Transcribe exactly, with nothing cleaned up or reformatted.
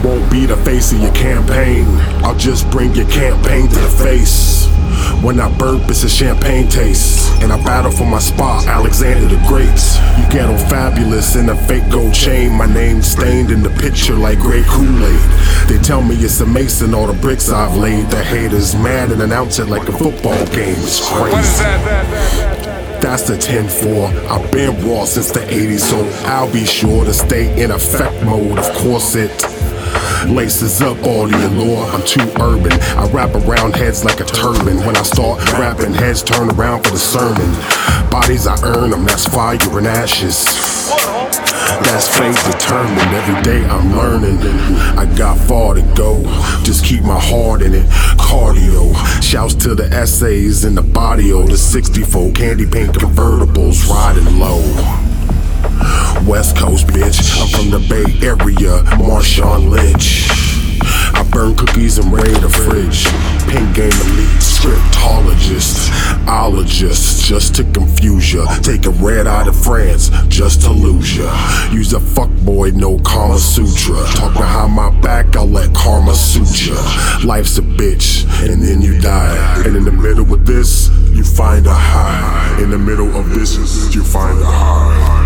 won't be the face of your campaign. I'll just bring your campaign to the face. When I burp, it's a champagne taste. And I battle for my spot, Alexander the Great. You ghetto fabulous in a fake gold chain. My name stained in the picture like Grey Kool-Aid. They tell me it's a mason, all the bricks I've laid. The haters mad and announce it like a football game. It's crazy. That's the ten four. I've been raw since the eighties, so I'll be sure to stay in effect mode. Of course it laces up all the allure. I'm too urban, I wrap around heads like a turban. When I start rapping, heads turn around for the sermon. Bodies I earn them, that's fire and ashes. That's fate determined, every day I'm learning. I got far to go, just keep my heart in it. Cardio, shouts to the essays in the body-o. The sixty-four candy paint convertibles riding low. West Coast, bitch, I'm from the Bay Area, Marshawn Lynch. I burn cookies and raid a fridge. Pink game elite, scriptologist, ologist, just to confuse ya. Take a red eye to France, just to lose ya. Use a fuckboy, no Kama Sutra. Talk behind my back, I'll let karma suit ya. Life's a bitch, and then you die. And in the middle of this, you find a high. In the middle of this, you find a high.